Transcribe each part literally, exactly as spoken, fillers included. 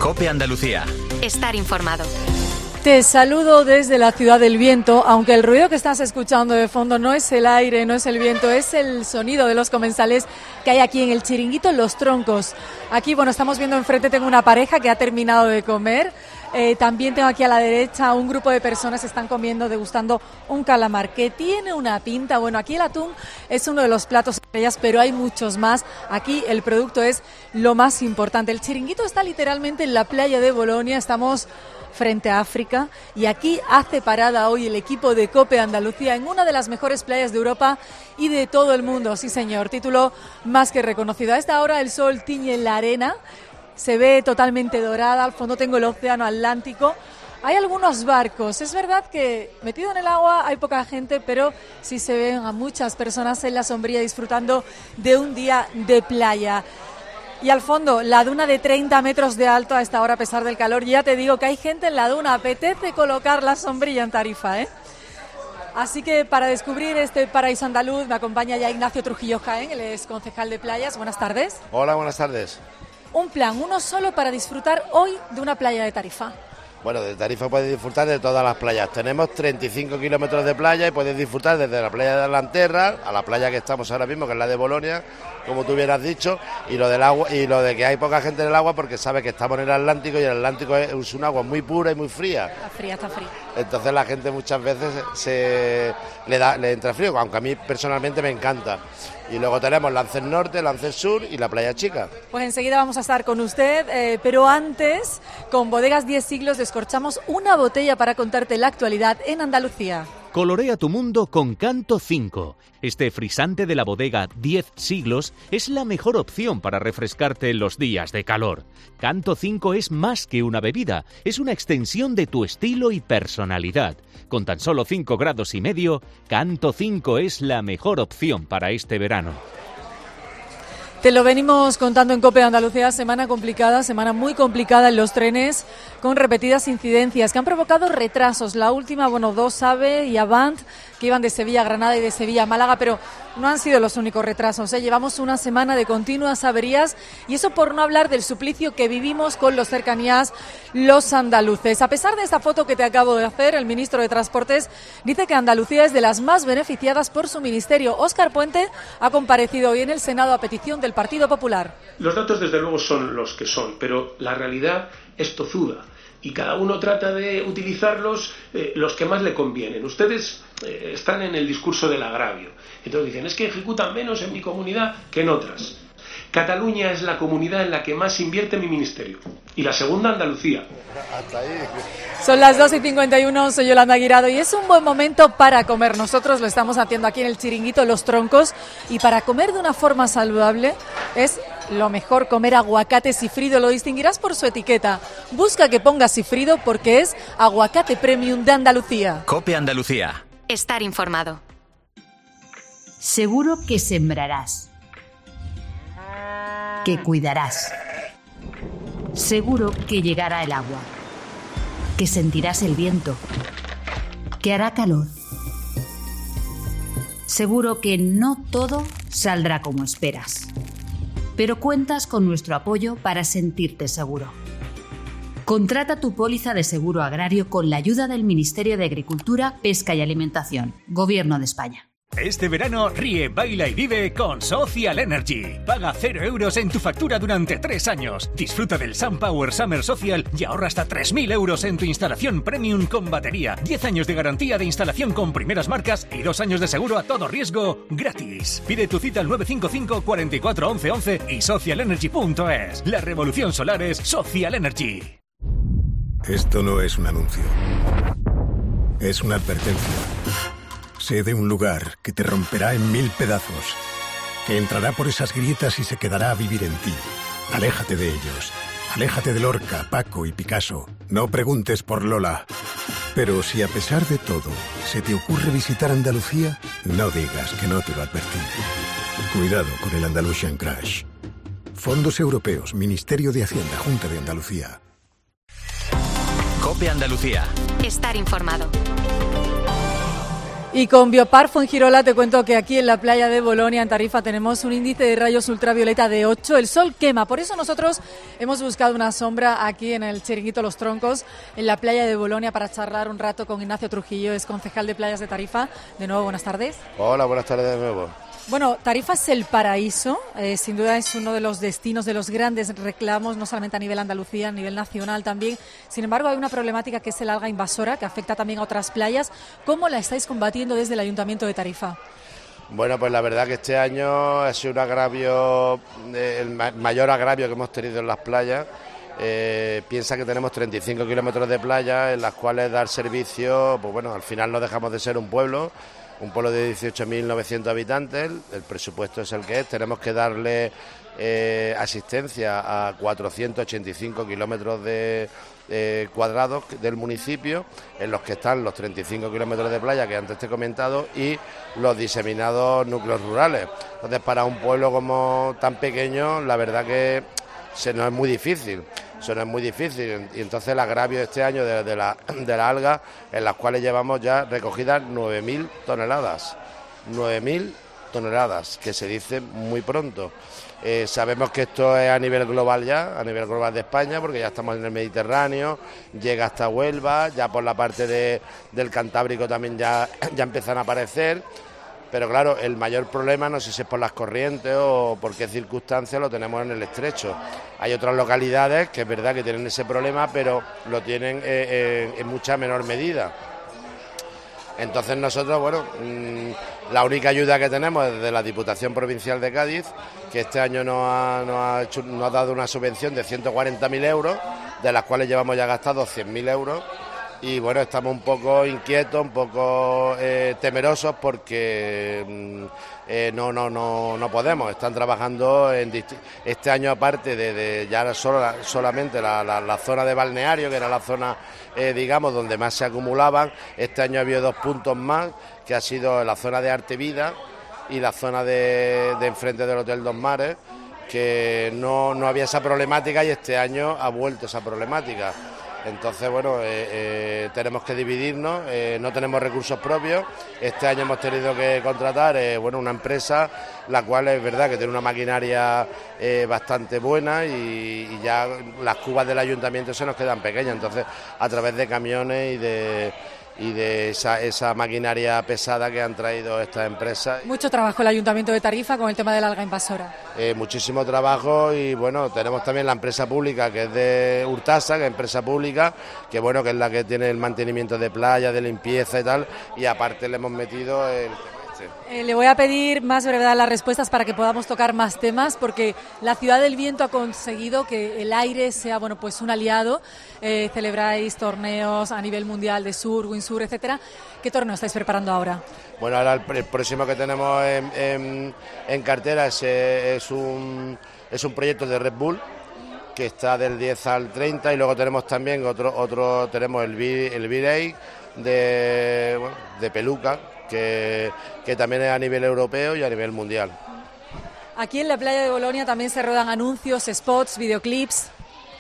COPE Andalucía. Estar informado. Te saludo desde la Ciudad del Viento, aunque el ruido que estás escuchando de fondo no es el aire, no es el viento, es el sonido de los comensales que hay aquí en el chiringuito Los Troncos. Aquí, bueno, estamos viendo enfrente, tengo una pareja que ha terminado de comer. Eh, también tengo aquí a la derecha un grupo de personas que están comiendo, degustando un calamar que tiene una pinta. Bueno, aquí el atún es uno de los platos estrellas, pero hay muchos más. Aquí el producto es lo más importante. El chiringuito está literalmente en la playa de Bolonia, estamos frente a África, y aquí hace parada hoy el equipo de COPE Andalucía en una de las mejores playas de Europa y de todo el mundo. Sí, señor, título más que reconocido. A esta hora el sol tiñe la arena, se ve totalmente dorada, al fondo tengo el océano Atlántico. Hay algunos barcos, es verdad que metido en el agua hay poca gente, pero sí se ven a muchas personas en la sombrilla disfrutando de un día de playa. Y al fondo, la duna de treinta metros de alto a esta hora, a pesar del calor. Ya te digo que hay gente en la duna, apetece colocar la sombrilla en Tarifa, ¿eh? Así que para descubrir este paraíso andaluz me acompaña ya Ignacio Trujillo Jaén, él es concejal de playas. Buenas tardes. Hola, buenas tardes. Un plan, uno solo para disfrutar hoy de una playa de Tarifa. Bueno, de Tarifa puedes disfrutar de todas las playas. Tenemos treinta y cinco kilómetros de playa y puedes disfrutar desde la playa de Lanterra a la playa que estamos ahora mismo, que es la de Bolonia, como tú hubieras dicho, y lo del agua y lo de que hay poca gente en el agua porque sabe que estamos en el Atlántico y el Atlántico es un agua muy pura y muy fría. Está fría, está fría. Entonces la gente muchas veces se le da le entra frío, aunque a mí personalmente me encanta. Y luego tenemos Lances Norte, Lances Sur y la Playa Chica. Pues enseguida vamos a estar con usted, eh, pero antes, con Bodegas diez Siglos, descorchamos una botella para contarte la actualidad en Andalucía. Colorea tu mundo con Canto cinco. Este frisante de la bodega diez Siglos es la mejor opción para refrescarte en los días de calor. Canto cinco es más que una bebida, es una extensión de tu estilo y personalidad. Con tan solo cinco grados y medio, Canto cinco es la mejor opción para este verano. Te lo venimos contando en COPE Andalucía, semana complicada, semana muy complicada en los trenes, con repetidas incidencias que han provocado retrasos. La última, bueno, dos AVE y Avant, que iban de Sevilla a Granada y de Sevilla a Málaga, pero no han sido los únicos retrasos, ¿eh? Llevamos una semana de continuas averías, y eso por no hablar del suplicio que vivimos con los cercanías los andaluces. A pesar de esta foto que te acabo de hacer, el ministro de Transportes dice que Andalucía es de las más beneficiadas por su ministerio. Óscar Puente ha comparecido hoy en el Senado a petición del Partido Popular. Los datos desde luego son los que son, pero la realidad es tozuda y cada uno trata de utilizarlos eh, los que más le convienen. Ustedes eh, están en el discurso del agravio. Entonces dicen, es que ejecutan menos en mi comunidad que en otras. Cataluña es la comunidad en la que más invierte mi ministerio. Y la segunda, Andalucía. Hasta ahí. Son las dos y cincuenta y uno, soy Yolanda Guirado y es un buen momento para comer. Nosotros lo estamos haciendo aquí en el chiringuito Los Troncos, y para comer de una forma saludable es lo mejor comer aguacate sifrido. Lo distinguirás por su etiqueta. Busca que ponga sifrido porque es aguacate premium de Andalucía. COPE Andalucía. Estar informado. Seguro que sembrarás, que cuidarás. Seguro que llegará el agua, que sentirás el viento, que hará calor. Seguro que no todo saldrá como esperas, pero cuentas con nuestro apoyo para sentirte seguro. Contrata tu póliza de seguro agrario con la ayuda del Ministerio de Agricultura, Pesca y Alimentación, Gobierno de España. Este verano ríe, baila y vive con Social Energy. Paga cero euros en tu factura durante tres años. Disfruta del SunPower Summer Social y ahorra hasta tres mil euros en tu instalación premium con batería. diez años de garantía de instalación con primeras marcas y dos años de seguro a todo riesgo gratis. Pide tu cita al nueve cinco cinco, cuatro cuatro, once, once y social energy punto es. La revolución solar es Social Energy. Esto no es un anuncio. Es una advertencia. Sé de un lugar que te romperá en mil pedazos, que entrará por esas grietas y se quedará a vivir en ti. Aléjate de ellos. Aléjate de Lorca, Paco y Picasso. No preguntes por Lola. Pero si a pesar de todo se te ocurre visitar Andalucía, no digas que no te lo advertí. Cuidado con el Andalusian Crash. Fondos Europeos, Ministerio de Hacienda, Junta de Andalucía. COPE Andalucía. Estar informado. Y con Biopar Fuengirola te cuento que aquí en la playa de Bolonia, en Tarifa, tenemos un índice de rayos ultravioleta de ocho. El sol quema, por eso nosotros hemos buscado una sombra aquí en el Chiringuito Los Troncos, en la playa de Bolonia, para charlar un rato con Ignacio Trujillo, es concejal de playas de Tarifa. De nuevo, buenas tardes. Hola, buenas tardes de nuevo. Bueno, Tarifa es el paraíso, eh, sin duda es uno de los destinos, de los grandes reclamos, no solamente a nivel Andalucía, a nivel nacional también. Sin embargo, hay una problemática que es el alga invasora, que afecta también a otras playas. ¿Cómo la estáis combatiendo desde el Ayuntamiento de Tarifa? Bueno, pues la verdad que este año ha sido un agravio, el mayor agravio que hemos tenido en las playas. Eh, piensa que tenemos treinta y cinco kilómetros de playa en las cuales dar servicio, pues bueno, al final no dejamos de ser un pueblo. Un pueblo de dieciocho mil novecientos habitantes, el presupuesto es el que es, tenemos que darle eh, asistencia a cuatrocientos ochenta y cinco kilómetros de, eh, cuadrados del municipio, en los que están los treinta y cinco kilómetros de playa que antes te he comentado y los diseminados núcleos rurales. Entonces, para un pueblo como tan pequeño, la verdad que se nos es muy difícil. Eso no es muy difícil y entonces el agravio de este año de, de la de la alga, en las cuales llevamos ya recogidas nueve mil toneladas, nueve mil toneladas, que se dice muy pronto. Eh, sabemos que esto es a nivel global ya, a nivel global de España, porque ya estamos en el Mediterráneo, llega hasta Huelva, ya por la parte de, del Cantábrico también ya, ya empiezan a aparecer. Pero claro, el mayor problema, no sé si es por las corrientes o por qué circunstancias, lo tenemos en el estrecho. Hay otras localidades que es verdad que tienen ese problema, pero lo tienen eh, eh, en mucha menor medida. Entonces nosotros, bueno, mmm, la única ayuda que tenemos es de la Diputación Provincial de Cádiz, que este año nos ha, nos ha, hecho, nos ha dado una subvención de ciento cuarenta mil euros, de las cuales llevamos ya gastados cien mil euros. Y bueno, estamos un poco inquietos, un poco eh, temerosos porque eh, no, no, no, no podemos. Están trabajando en disti- este año, aparte de, de ya solo, solamente la, la, la zona de balneario, que era la zona, eh, digamos, donde más se acumulaban. Este año ha habido dos puntos más, que ha sido la zona de Artevida y la zona de, de enfrente del Hotel Dos Mares, que no, no había esa problemática y este año ha vuelto esa problemática. Entonces, bueno, eh, eh, tenemos que dividirnos, eh, no tenemos recursos propios. Este año hemos tenido que contratar eh, bueno, una empresa, la cual es verdad que tiene una maquinaria eh, bastante buena y, y ya las cubas del ayuntamiento se nos quedan pequeñas. Entonces, a través de camiones y de... y de esa, esa maquinaria pesada que han traído estas empresas. Mucho trabajo el Ayuntamiento de Tarifa con el tema de la alga invasora. Eh, muchísimo trabajo y bueno, tenemos también la empresa pública que es de Urtasa, que es empresa pública, que bueno, que es la que tiene el mantenimiento de playa, de limpieza y tal, y aparte le hemos metido el... Eh, le voy a pedir más brevedad las respuestas para que podamos tocar más temas, porque la Ciudad del Viento ha conseguido que el aire sea, bueno, pues un aliado. Eh, celebráis torneos a nivel mundial de surf, windsurf, etcétera. ¿Qué torneo estáis preparando ahora? Bueno, ahora el, el próximo que tenemos en, en, en cartera es, es, un, es un proyecto de Red Bull, que está del diez al treinta, y luego tenemos también otro, otro tenemos el V el V-Day de, bueno, de Peluca, Que, que también es a nivel europeo y a nivel mundial. Aquí en la playa de Bolonia también se rodan anuncios, spots, videoclips.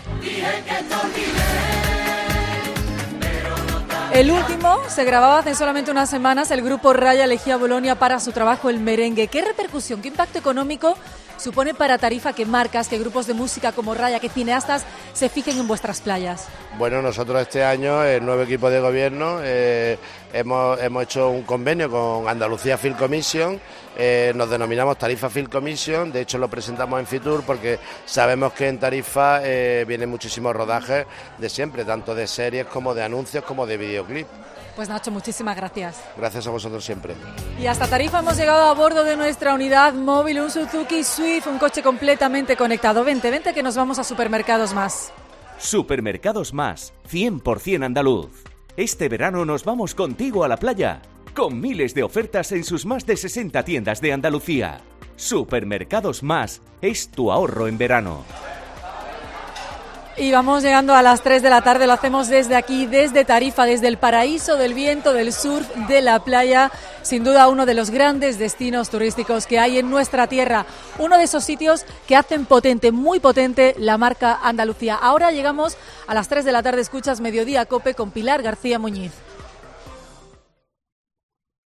El último se grababa hace solamente unas semanas. El grupo Raya elegía a Bolonia para su trabajo El Merengue. ¿Qué repercusión, qué impacto económico supone para Tarifa que marcas, que grupos de música como Raya, que cineastas se fijen en vuestras playas? Bueno, nosotros este año, el nuevo equipo de gobierno, eh, hemos, hemos hecho un convenio con Andalucía Film Commission, eh, nos denominamos Tarifa Film Commission, de hecho lo presentamos en Fitur porque sabemos que en Tarifa eh, vienen muchísimos rodajes de siempre, tanto de series como de anuncios como de videoclip. Pues Nacho, muchísimas gracias. Gracias a vosotros siempre. Y hasta Tarifa hemos llegado a bordo de nuestra unidad móvil, un Suzuki Swift, un coche completamente conectado. Vente, vente que nos vamos a Supermercados Más. Supermercados Más, cien por ciento andaluz. Este verano nos vamos contigo a la playa, con miles de ofertas en sus más de sesenta tiendas de Andalucía. Supermercados Más es tu ahorro en verano. Y vamos llegando a las tres de la tarde, lo hacemos desde aquí, desde Tarifa, desde el paraíso del viento, del surf, de la playa, sin duda uno de los grandes destinos turísticos que hay en nuestra tierra, uno de esos sitios que hacen potente, muy potente la marca Andalucía. Ahora llegamos a las tres de la tarde, escuchas Mediodía Cope con Pilar García Muñiz.